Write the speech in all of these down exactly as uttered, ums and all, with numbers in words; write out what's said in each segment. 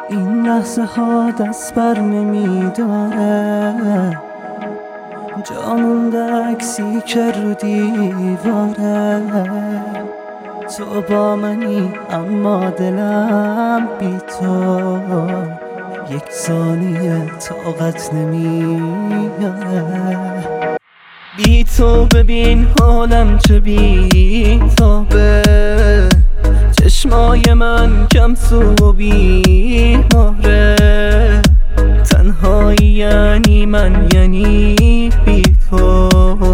این لحظه ها دست بر نمی داره، جا مونده عکسی که رو دیواره. تو با منی اما دلم بی تو یک ثانیه طاقت نمیاره. بی تو ببین حالم چه بی تابه، چشمای من کم سو و بیماره. تنهایی یعنی من، یعنی بی تو،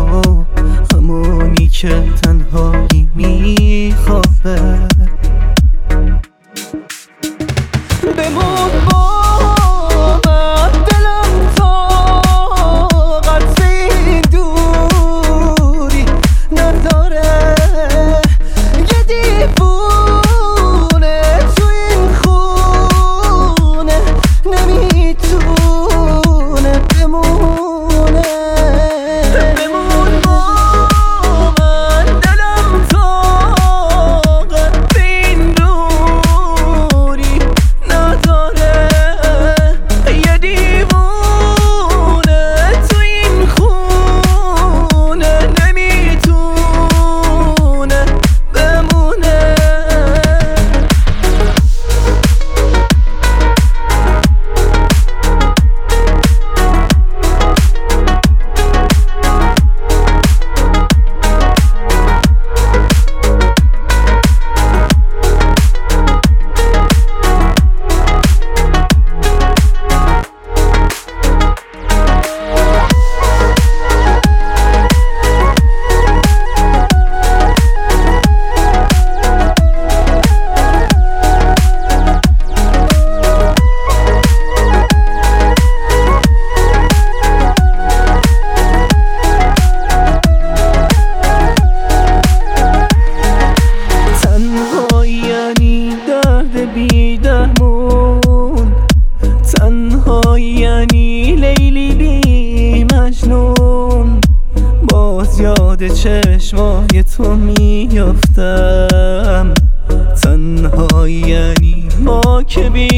همونی که تنهایی میخوابه. بمون با من، دلم طاقت این دوری نداره. یه دیوونه تو این خونه نمیتونه بمونه. بمون با من، دلم طاقت این دوری نداره. یه دیوونه تو این خونه نمیتونه بمونه. تنهایی یعنی لیلی بی مجنون، باز یاد چشمای تو میافتم. تنهایی یعنی ما که بی